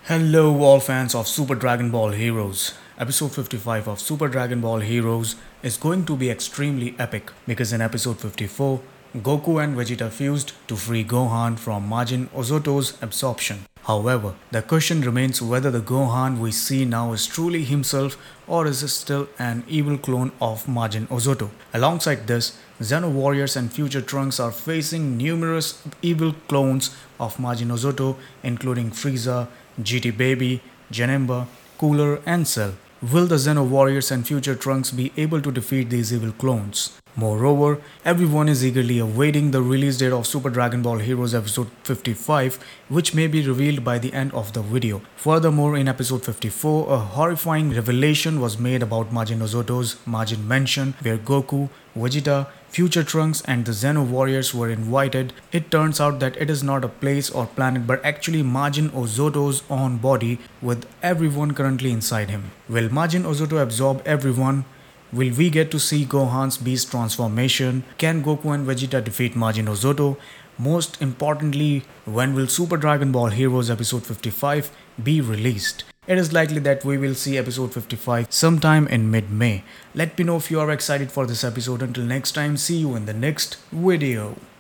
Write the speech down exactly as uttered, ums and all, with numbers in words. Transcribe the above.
Hello, all fans of Super Dragon Ball Heroes. Episode fifty-five of Super Dragon Ball Heroes is going to be extremely epic because in episode fifty-four, Goku and Vegeta fused to free Gohan from Majin Ozoto's absorption. However, the question remains whether the Gohan we see now is truly himself or is still an evil clone of Majin Ozoto. Alongside this, Xeno Warriors and Future Trunks are facing numerous evil clones of Majin Ozoto, including Frieza, G T Baby, Janemba, Cooler, and Cell. Will the Xeno Warriors and Future Trunks be able to defeat these evil clones? Moreover, everyone is eagerly awaiting the release date of Super Dragon Ball Heroes episode fifty-five, which may be revealed by the end of the video. Furthermore, in episode fifty-four, a horrifying revelation was made about Majin Ozoto's Majin Mansion, where Goku, Vegeta, Future Trunks and the Xeno Warriors were invited. It turns out that it is not a place or planet but actually Majin Ozoto's own body with everyone currently inside him. Will Majin Ozoto absorb everyone? Will we get to see Gohan's beast transformation? Can Goku and Vegeta defeat Majin Ozoto? Most importantly, when will Super Dragon Ball Heroes episode fifty-five be released? It is likely that we will see episode fifty-five sometime in mid-May. Let me know if you are excited for this episode. Until next time, see you in the next video.